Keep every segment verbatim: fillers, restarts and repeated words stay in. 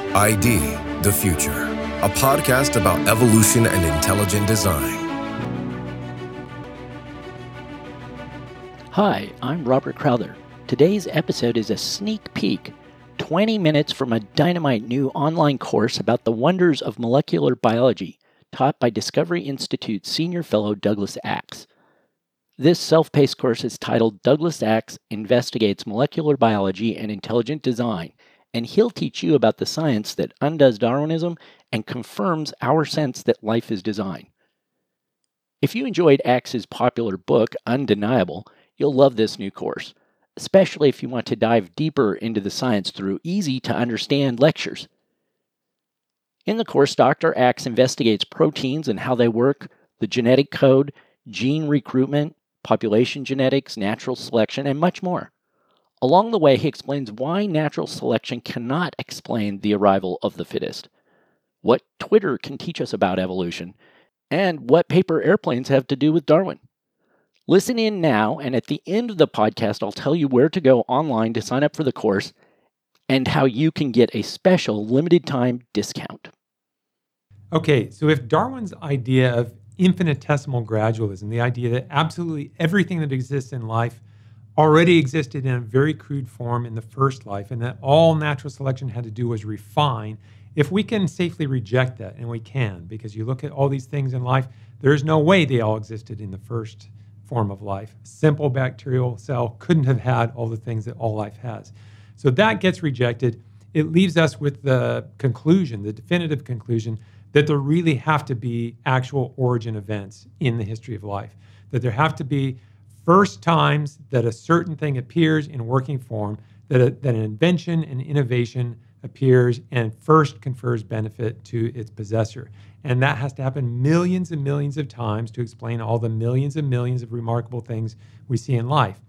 I D, The Future, a podcast about evolution and intelligent design. Hi, I'm Robert Crowther. Today's episode is a sneak peek, twenty minutes from a dynamite new online course about the wonders of molecular biology, taught by Discovery Institute Senior Fellow Douglas Axe. This self-paced course is titled Douglas Axe Investigates Molecular Biology and Intelligent Design, and he'll teach you about the science that undoes Darwinism and confirms our sense that life is design. If you enjoyed Axe's popular book, Undeniable, you'll love this new course, especially if you want to dive deeper into the science through easy-to-understand lectures. In the course, Doctor Axe investigates proteins and how they work, the genetic code, gene recruitment, population genetics, natural selection, and much more. Along the way, he explains why natural selection cannot explain the arrival of the fittest, what Twitter can teach us about evolution, and what paper airplanes have to do with Darwin. Listen in now, and at the end of the podcast, I'll tell you where to go online to sign up for the course and how you can get a special limited-time discount. Okay, so if Darwin's idea of infinitesimal gradualism, the idea that absolutely everything that exists in life already existed in a very crude form in the first life, and that all natural selection had to do was refine, if we can safely reject that, and we can, because you look at all these things in life, there's no way they all existed in the first form of life. A simple bacterial cell couldn't have had all the things that all life has. So that gets rejected. It leaves us with the conclusion, the definitive conclusion, that there really have to be actual origin events in the history of life, that there have to be first times that a certain thing appears in working form, that, a, that an invention and innovation appears and first confers benefit to its possessor. And that has to happen millions and millions of times to explain all the millions and millions of remarkable things we see in life.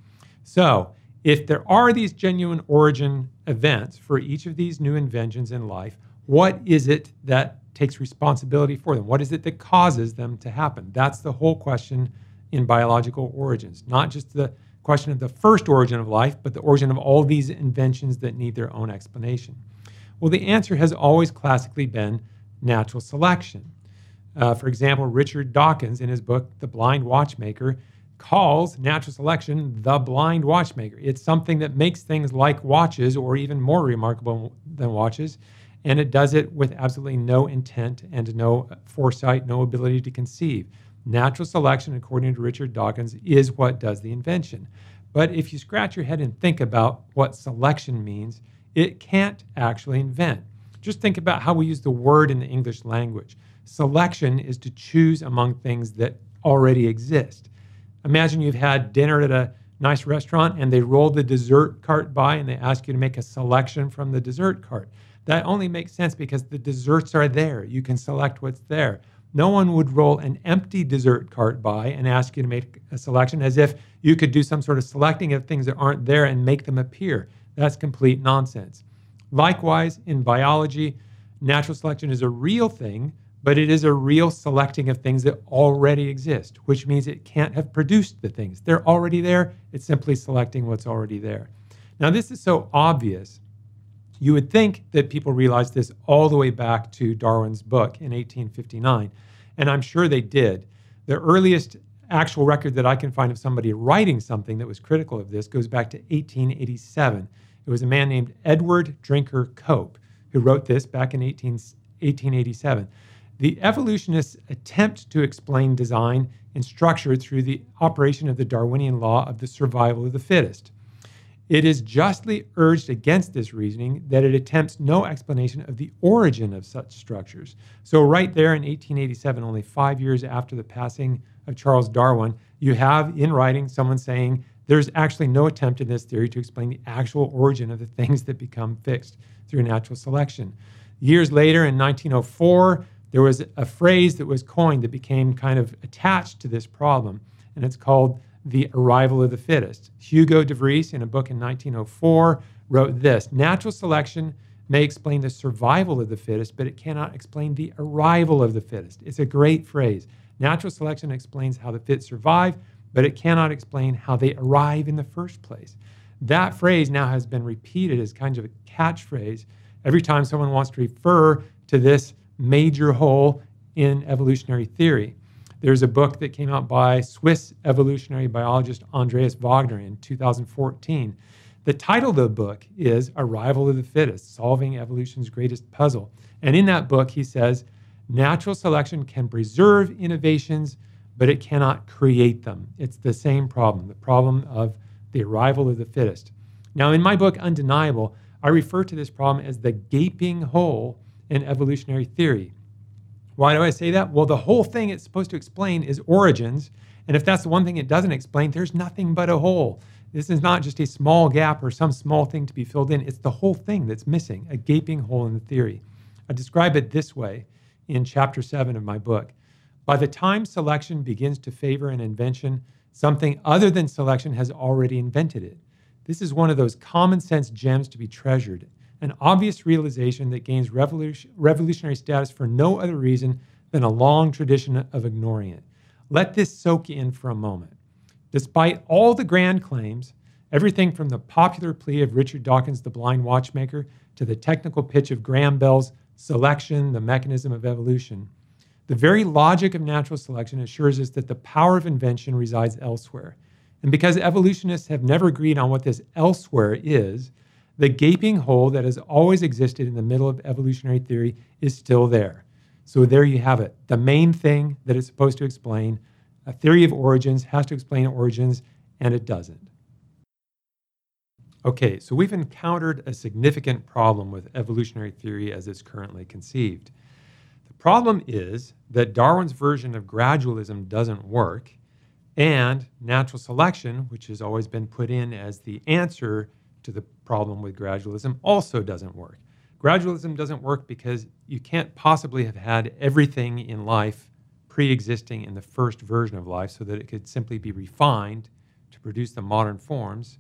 So if there are these genuine origin events for each of these new inventions in life, what is it that takes responsibility for them? What is it that causes them to happen? That's the whole question in biological origins, not just the question of the first origin of life, but the origin of all these inventions that need their own explanation. Well, the answer has always classically been natural selection. Uh, for example, Richard Dawkins, in his book, The Blind Watchmaker, calls natural selection the blind watchmaker. It's something that makes things like watches, or even more remarkable than watches, and it does it with absolutely no intent and no foresight, no ability to conceive. Natural selection, according to Richard Dawkins, is what does the invention. But if you scratch your head and think about what selection means, it can't actually invent. Just think about how we use the word in the English language. Selection is to choose among things that already exist. Imagine you've had dinner at a nice restaurant and they roll the dessert cart by and they ask you to make a selection from the dessert cart. That only makes sense because the desserts are there. You can select what's there. No one would roll an empty dessert cart by and ask you to make a selection as if you could do some sort of selecting of things that aren't there and make them appear. That's complete nonsense. Likewise, in biology, natural selection is a real thing, but it is a real selecting of things that already exist, which means it can't have produced the things. They're already there. It's simply selecting what's already there. Now, this is so obvious. You would think that people realized this all the way back to Darwin's book in eighteen fifty-nine, and I'm sure they did. The earliest actual record that I can find of somebody writing something that was critical of this goes back to eighteen eighty-seven. It was a man named Edward Drinker Cope who wrote this back in eighteen eighty-seven. The evolutionists attempt to explain design and structure through the operation of the Darwinian law of the survival of the fittest. It is justly urged against this reasoning that it attempts no explanation of the origin of such structures. So right there in eighteen eighty-seven, only five years after the passing of Charles Darwin, you have in writing someone saying there's actually no attempt in this theory to explain the actual origin of the things that become fixed through natural selection. Years later, in nineteen oh four, there was a phrase that was coined that became kind of attached to this problem, and it's called the arrival of the fittest. Hugo de Vries, in a book in nineteen oh four, wrote this: natural selection may explain the survival of the fittest, but it cannot explain the arrival of the fittest. It's a great phrase. Natural selection explains how the fit survive, but it cannot explain how they arrive in the first place. That phrase now has been repeated as kind of a catchphrase every time someone wants to refer to this major hole in evolutionary theory. There's a book that came out by Swiss evolutionary biologist Andreas Wagner in two thousand fourteen. The title of the book is Arrival of the Fittest, Solving Evolution's Greatest Puzzle. And in that book, he says, natural selection can preserve innovations, but it cannot create them. It's the same problem, the problem of the arrival of the fittest. Now, in my book, Undeniable, I refer to this problem as the gaping hole in evolutionary theory. Why do I say that? Well, the whole thing it's supposed to explain is origins. And if that's the one thing it doesn't explain, there's nothing but a hole. This is not just a small gap or some small thing to be filled in. It's the whole thing that's missing, a gaping hole in the theory. I describe it this way in chapter seven of my book. By the time selection begins to favor an invention, something other than selection has already invented it. This is one of those common sense gems to be treasured, an obvious realization that gains revolution, revolutionary status for no other reason than a long tradition of ignoring it. Let this soak in for a moment. Despite all the grand claims, everything from the popular plea of Richard Dawkins, the blind watchmaker, to the technical pitch of Graham Bell's selection, the mechanism of evolution, the very logic of natural selection assures us that the power of invention resides elsewhere. And because evolutionists have never agreed on what this elsewhere is, the gaping hole that has always existed in the middle of evolutionary theory is still there. So there you have it. The main thing that it's supposed to explain, a theory of origins, has to explain origins, and it doesn't. Okay, so we've encountered a significant problem with evolutionary theory as it's currently conceived. The problem is that Darwin's version of gradualism doesn't work, and natural selection, which has always been put in as the answer to the problem with gradualism, also doesn't work. Gradualism doesn't work because you can't possibly have had everything in life pre-existing in the first version of life so that it could simply be refined to produce the modern forms.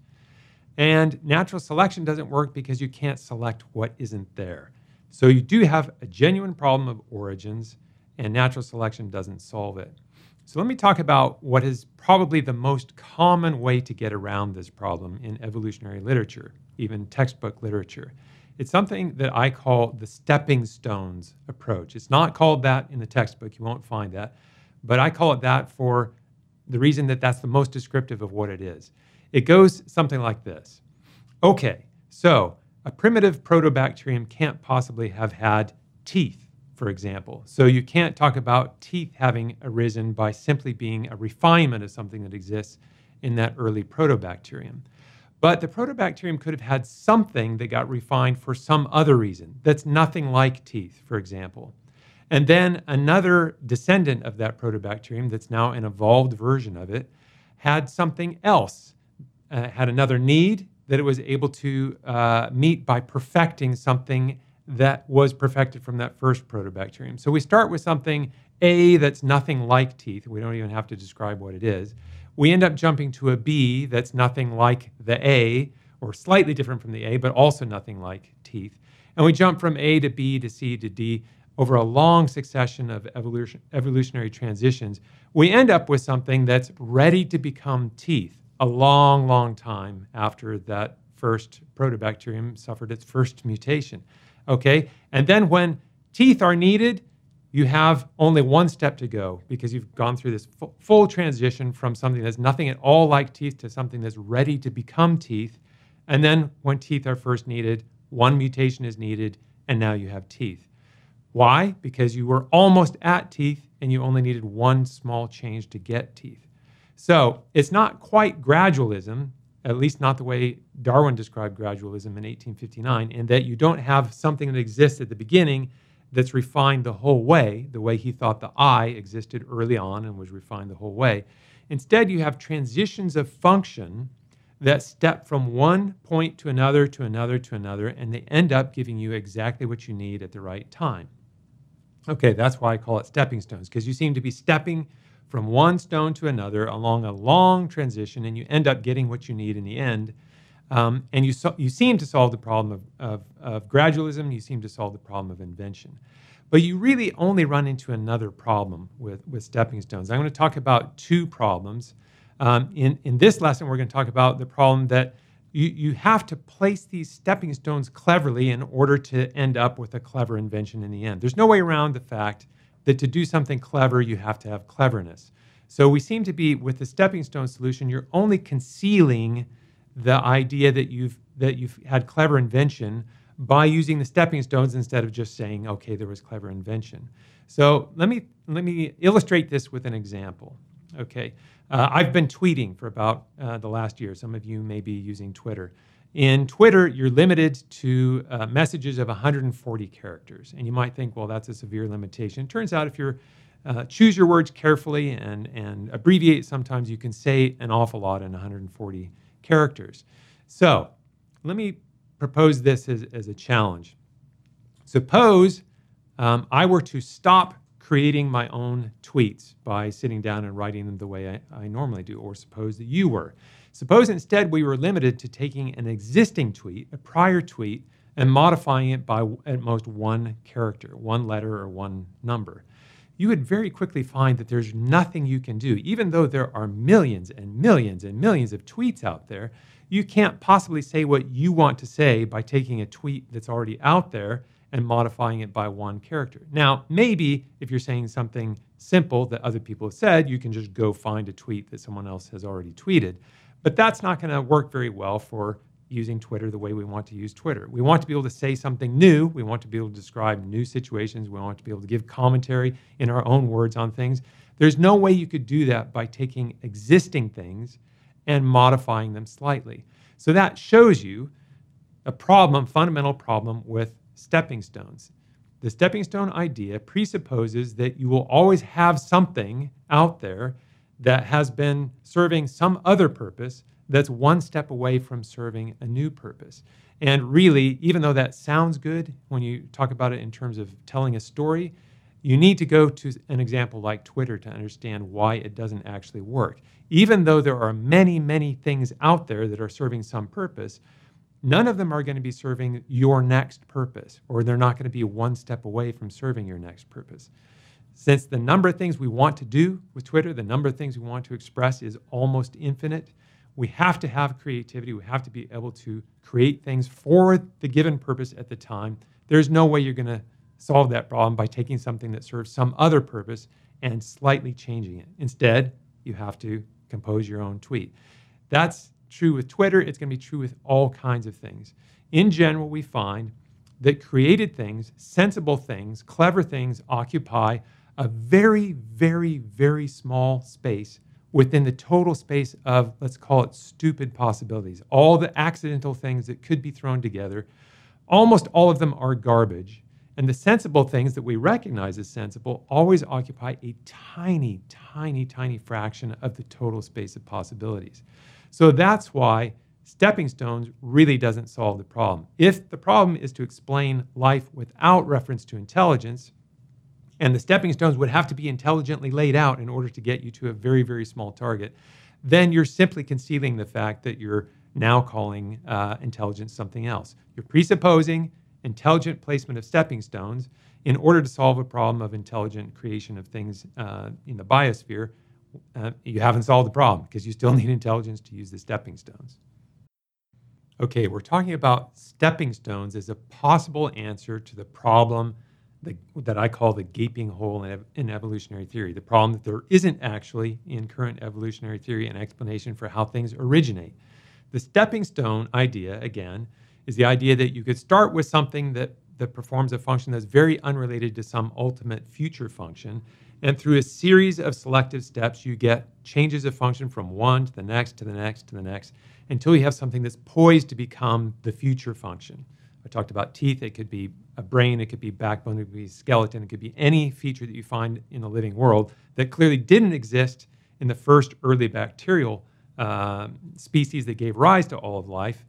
And natural selection doesn't work because you can't select what isn't there. So you do have a genuine problem of origins, and natural selection doesn't solve it. So let me talk about what is probably the most common way to get around this problem in evolutionary literature, even textbook literature. It's something that I call the stepping stones approach. It's not called that in the textbook. You won't find that. But I call it that for the reason that that's the most descriptive of what it is. It goes something like this. Okay, so a primitive protobacterium can't possibly have had teeth, for example. So you can't talk about teeth having arisen by simply being a refinement of something that exists in that early protobacterium. But the protobacterium could have had something that got refined for some other reason that's nothing like teeth, for example. And then another descendant of that protobacterium that's now an evolved version of it had something else, uh, had another need that it was able to uh, meet by perfecting something that was perfected from that first protobacterium. So we start with something A that's nothing like teeth. We don't even have to describe what it is. We end up jumping to a B that's nothing like the A, or slightly different from the A, but also nothing like teeth. And we jump from A to B to C to D over a long succession of evolution, evolutionary transitions. We end up with something that's ready to become teeth a long, long time after that first protobacterium suffered its first mutation. Okay, and then when teeth are needed, you have only one step to go because you've gone through this f- full transition from something that's nothing at all like teeth to something that's ready to become teeth. And then when teeth are first needed, one mutation is needed, and now you have teeth. Why? Because you were almost at teeth and you only needed one small change to get teeth. So it's not quite gradualism, at least not the way Darwin described gradualism in eighteen fifty-nine, in that you don't have something that exists at the beginning that's refined the whole way, the way he thought the eye existed early on and was refined the whole way. Instead, you have transitions of function that step from one point to another, to another, to another, and they end up giving you exactly what you need at the right time. Okay, that's why I call it stepping stones, because you seem to be stepping from one stone to another along a long transition, and you end up getting what you need in the end. Um, and you so, you seem to solve the problem of, of, of gradualism, you seem to solve the problem of invention. But you really only run into another problem with, with stepping stones. I'm going to talk about two problems. Um, in, in this lesson, we're going to talk about the problem that you, you have to place these stepping stones cleverly in order to end up with a clever invention in the end. There's no way around the fact that to do something clever, you have to have cleverness. So we seem to be, with the stepping stone solution, you're only concealing the idea that you've that you've had clever invention by using the stepping stones instead of just saying, okay, there was clever invention. So let me let me illustrate this with an example. Okay, uh, I've been tweeting for about uh, the last year. Some of you may be using Twitter. In Twitter, you're limited to uh, messages of one hundred forty characters, and you might think, well, that's a severe limitation. It turns out, if you're uh, choose your words carefully and and abbreviate, sometimes you can say an awful lot in one hundred forty characters. So let me propose this as, as a challenge. Suppose um, I were to stop creating my own tweets by sitting down and writing them the way I, I normally do, or suppose that you were. Suppose instead we were limited to taking an existing tweet, a prior tweet, and modifying it by at most one character, one letter or one number. You would very quickly find that there's nothing you can do. Even though there are millions and millions and millions of tweets out there, you can't possibly say what you want to say by taking a tweet that's already out there and modifying it by one character. Now, maybe if you're saying something simple that other people have said, you can just go find a tweet that someone else has already tweeted. But that's not going to work very well for using Twitter the way we want to use Twitter. We want to be able to say something new. We want to be able to describe new situations. We want to be able to give commentary in our own words on things. There's no way you could do that by taking existing things and modifying them slightly. So that shows you a problem, fundamental problem with stepping stones. The stepping stone idea presupposes that you will always have something out there that has been serving some other purpose that's one step away from serving a new purpose. And really, even though that sounds good when you talk about it in terms of telling a story, you need to go to an example like Twitter to understand why it doesn't actually work. Even though there are many, many things out there that are serving some purpose, none of them are going to be serving your next purpose, or they're not going to be one step away from serving your next purpose. Since the number of things we want to do with Twitter, the number of things we want to express is almost infinite, we have to have creativity. We have to be able to create things for the given purpose at the time. There's no way you're going to solve that problem by taking something that serves some other purpose and slightly changing it. Instead, you have to compose your own tweet. That's true with Twitter. It's going to be true with all kinds of things. In general, we find that created things, sensible things, clever things occupy a very, very, very small space within the total space of, let's call it, stupid possibilities. All the accidental things that could be thrown together, almost all of them are garbage. And the sensible things that we recognize as sensible always occupy a tiny, tiny, tiny fraction of the total space of possibilities. So that's why stepping stones really doesn't solve the problem. If the problem is to explain life without reference to intelligence, and the stepping stones would have to be intelligently laid out in order to get you to a very, very small target, then you're simply concealing the fact that you're now calling uh, intelligence something else. You're presupposing intelligent placement of stepping stones in order to solve a problem of intelligent creation of things uh, in the biosphere. Uh, you haven't solved the problem because you still need intelligence to use the stepping stones. Okay, we're talking about stepping stones as a possible answer to the problem The, that I call the gaping hole in, in evolutionary theory, the problem that there isn't actually in current evolutionary theory an explanation for how things originate. The stepping stone idea, again, is the idea that you could start with something that, that performs a function that's very unrelated to some ultimate future function, and through a series of selective steps, you get changes of function from one to the next, to the next, to the next, until you have something that's poised to become the future function. I talked about teeth. It could be a brain. It could be backbone. It could be skeleton. It could be any feature that you find in the living world that clearly didn't exist in the first early bacterial uh, species that gave rise to all of life.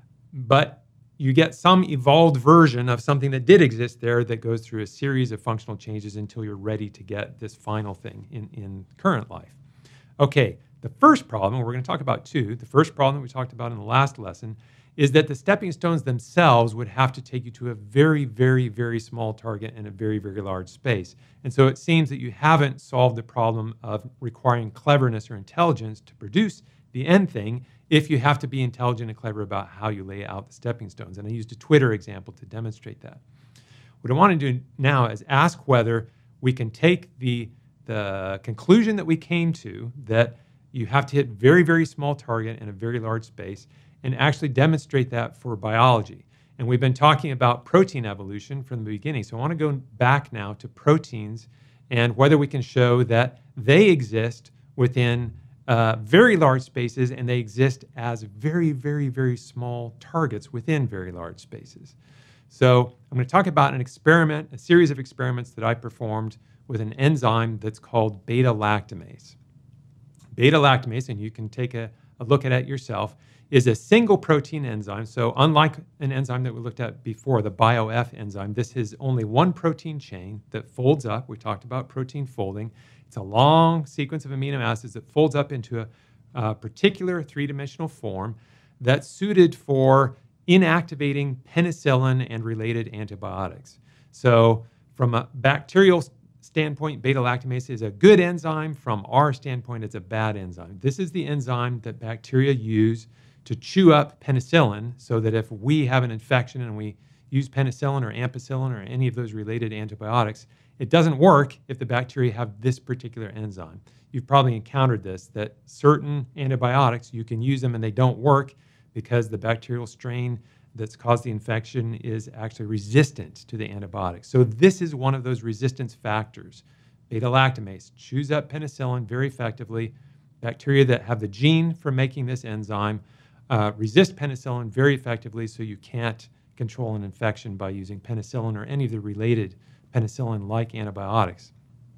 But you get some evolved version of something that did exist there that goes through a series of functional changes until you're ready to get this final thing in, in current life. Okay, the first problem, and we're going to talk about two, the first problem that we talked about in the last lesson is that the stepping stones themselves would have to take you to a very, very, very small target in a very, very large space. And so it seems that you haven't solved the problem of requiring cleverness or intelligence to produce the end thing. if you have to be intelligent and clever about how you lay out the stepping stones. And I used a Twitter example to demonstrate that. What I want to do now is ask whether we can take the, the conclusion that we came to, that you have to hit very, very small target in a very large space, and actually demonstrate that for biology. And we've been talking about protein evolution from the beginning. So I want to go back now to proteins and whether we can show that they exist within uh, very large spaces, and they exist as very, very, very small targets within very large spaces. So I'm going to talk about an experiment, a series of experiments that I performed with an enzyme that's called beta-lactamase. Beta-lactamase, and you can take a, a look at it yourself, is a single protein enzyme. So unlike an enzyme that we looked at before, the BioF enzyme, this is only one protein chain that folds up. We talked about protein folding. It's a long sequence of amino acids that folds up into a, a particular three-dimensional form that's suited for inactivating penicillin and related antibiotics. So from a bacterial standpoint, beta-lactamase is a good enzyme. From our standpoint, it's a bad enzyme. This is the enzyme that bacteria use to chew up penicillin, so that if we have an infection and we use penicillin or ampicillin or any of those related antibiotics, it doesn't work if the bacteria have this particular enzyme. You've probably encountered this, that certain antibiotics, you can use them and they don't work because the bacterial strain that's caused the infection is actually resistant to the antibiotics. So this is one of those resistance factors. Beta-lactamase chews up penicillin very effectively. Bacteria that have the gene for making this enzyme uh, resist penicillin very effectively, so you can't control an infection by using penicillin or any of the related penicillin-like antibiotics.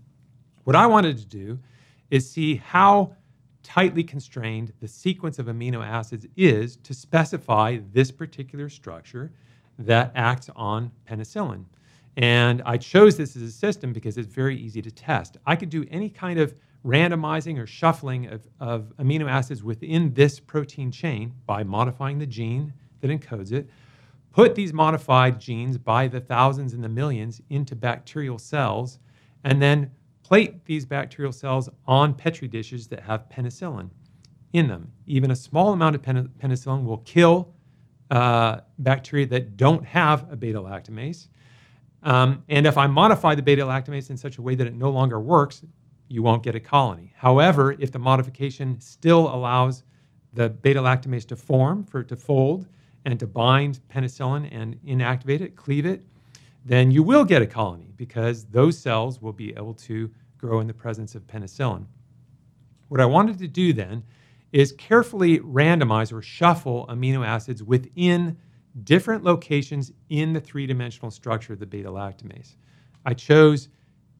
What I wanted to do is see how tightly constrained the sequence of amino acids is to specify this particular structure that acts on penicillin. And I chose this as a system because it's very easy to test. I could do any kind of randomizing or shuffling of, of amino acids within this protein chain by modifying the gene that encodes it, put these modified genes by the thousands and the millions into bacterial cells, and then plate these bacterial cells on Petri dishes that have penicillin in them. Even a small amount of pen- penicillin will kill uh, bacteria that don't have a beta-lactamase. Um, and if I modify the beta-lactamase in such a way that it no longer works, you won't get a colony. However, if the modification still allows the beta-lactamase to form, for it to fold, and to bind penicillin and inactivate it, cleave it, then you will get a colony because those cells will be able to grow in the presence of penicillin. What I wanted to do then is carefully randomize or shuffle amino acids within different locations in the three-dimensional structure of the beta-lactamase. I chose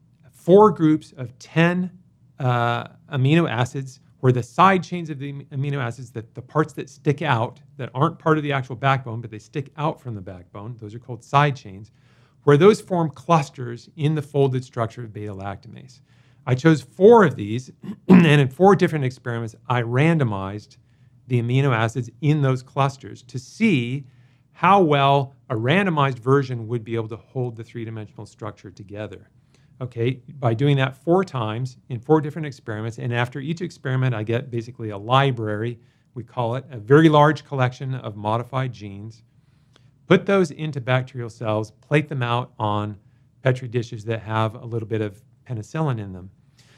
four groups of ten uh, amino acids where the side chains of the amino acids, that the parts that stick out, that aren't part of the actual backbone, but they stick out from the backbone, those are called side chains, where those form clusters in the folded structure of beta-lactamase. I chose four of these, and in four different experiments, I randomized the amino acids in those clusters to see how well a randomized version would be able to hold the three-dimensional structure together. Okay, by doing that four times in four different experiments, and after each experiment, I get basically a library, we call it, a very large collection of modified genes. Put those into bacterial cells, plate them out on Petri dishes that have a little bit of penicillin in them.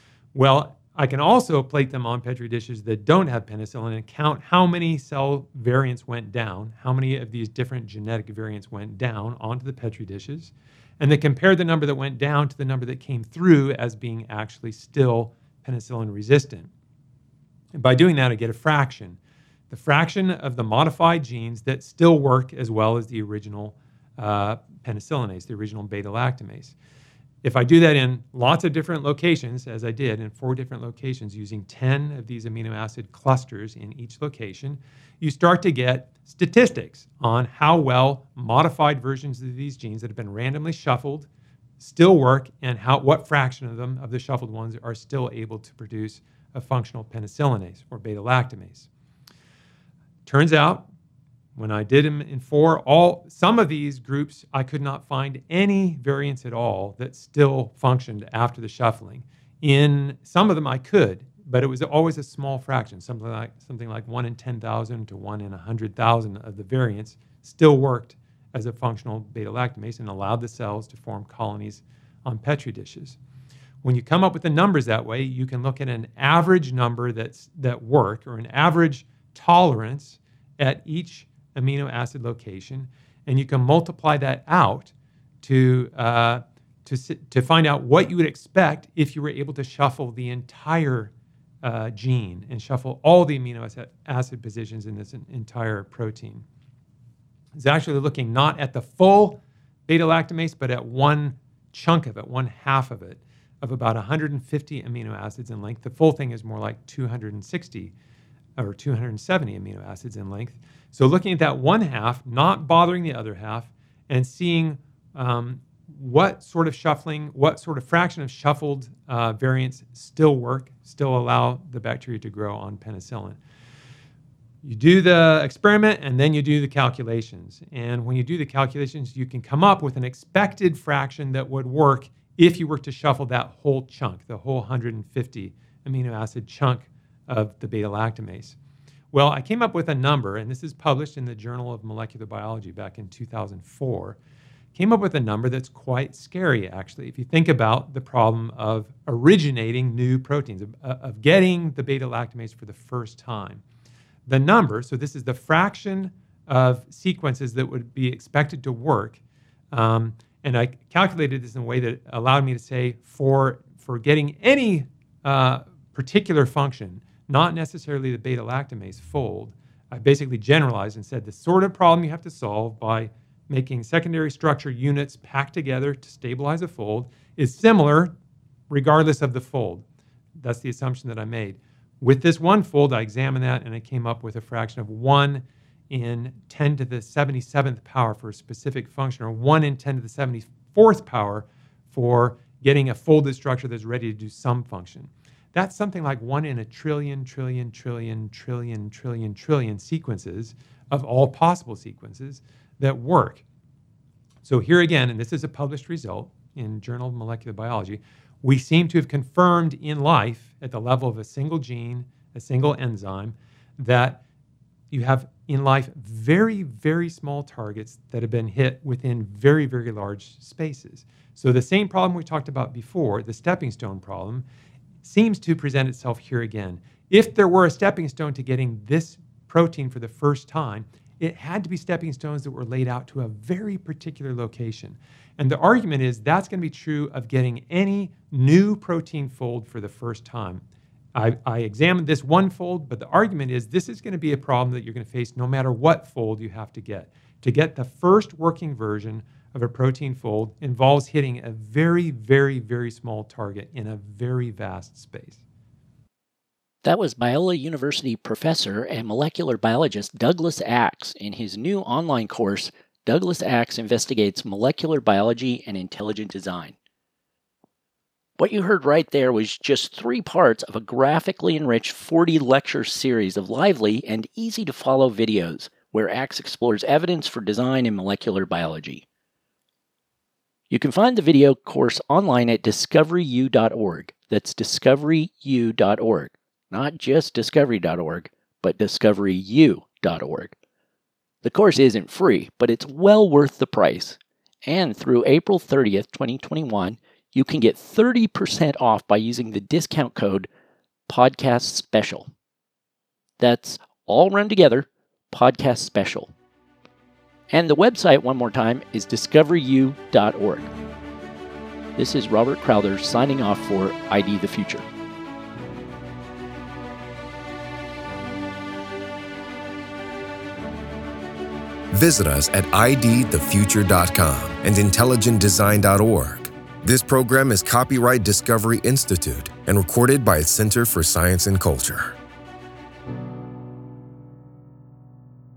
Well, I can also plate them on Petri dishes that don't have penicillin and count how many cell variants went down, how many of these different genetic variants went down onto the Petri dishes, and then compare the number that went down to the number that came through as being actually still penicillin resistant. And by doing that, I get a fraction. The fraction of the modified genes that still work as well as the original uh, penicillinase, the original beta-lactamase. If I do that in lots of different locations, as I did in four different locations using ten of these amino acid clusters in each location, you start to get statistics on how well modified versions of these genes that have been randomly shuffled still work, and how what fraction of them, of the shuffled ones, are still able to produce a functional penicillinase or beta-lactamase. Turns out, when I did them in four, all some of these groups, I could not find any variants at all that still functioned after the shuffling. In some of them I could, but it was always a small fraction, something like something like one in ten thousand to one in one hundred thousand of the variants still worked as a functional beta-lactamase and allowed the cells to form colonies on Petri dishes. When you come up with the numbers that way, you can look at an average number that's that work, or an average tolerance at each amino acid location, and you can multiply that out to uh, to to find out what you would expect if you were able to shuffle the entire uh, gene and shuffle all the amino acid positions in this entire protein. It's actually looking not at the full beta-lactamase, but at one chunk of it, one half of it, of about one hundred fifty amino acids in length. The full thing is more like two hundred sixty or two hundred seventy amino acids in length. So looking at that one half, not bothering the other half, and seeing um, what sort of shuffling, what sort of fraction of shuffled uh, variants still work, still allow the bacteria to grow on penicillin. You do the experiment and then you do the calculations. And when you do the calculations, you can come up with an expected fraction that would work if you were to shuffle that whole chunk, the whole one hundred fifty amino acid chunk of the beta-lactamase. Well, I came up with a number, and this is published in the Journal of Molecular Biology back in two thousand four. Came up with a number that's quite scary, actually, if you think about the problem of originating new proteins, of, of getting the beta-lactamase for the first time. The number, so this is the fraction of sequences that would be expected to work, um, and I calculated this in a way that allowed me to say for, for getting any uh, particular function, not necessarily the beta-lactamase fold, I basically generalized and said the sort of problem you have to solve by making secondary structure units packed together to stabilize a fold is similar regardless of the fold. That's the assumption that I made. With this one fold, I examined that and I came up with a fraction of one in ten to the seventy-seventh power for a specific function, or one in ten to the seventy-fourth power for getting a folded structure that's ready to do some function. That's something like one in a trillion, trillion, trillion, trillion, trillion, trillion sequences of all possible sequences that work. So here again, and this is a published result in Journal of Molecular Biology, we seem to have confirmed in life at the level of a single gene, a single enzyme, that you have in life very, very small targets that have been hit within very, very large spaces. So the same problem we talked about before, the stepping stone problem, seems to present itself here again. If there were a stepping stone to getting this protein for the first time, it had to be stepping stones that were laid out to a very particular location. And the argument is that's going to be true of getting any new protein fold for the first time. I, I examined this one fold, but the argument is this is going to be a problem that you're going to face no matter what fold you have to get. To get the first working version of a protein fold involves hitting a very, very, very small target in a very vast space. That was Biola University professor and molecular biologist Douglas Axe in his new online course, Douglas Axe Investigates Molecular Biology and Intelligent Design. What you heard right there was just three parts of a graphically enriched forty lecture series of lively and easy-to-follow videos where Axe explores evidence for design in molecular biology. You can find the video course online at discovery u dot org. That's discovery u dot org. Not just discovery dot org, but discovery u dot org. The course isn't free, but it's well worth the price. And through April thirtieth, twenty twenty-one, you can get thirty percent off by using the discount code PODCASTSPECIAL. That's all run together, Podcast Special. And the website, one more time, is discovery u dot org. This is Robert Crowther signing off for I D the Future. Visit us at I D the future dot com and intelligent design dot org. This program is copyright Discovery Institute and recorded by its Center for Science and Culture.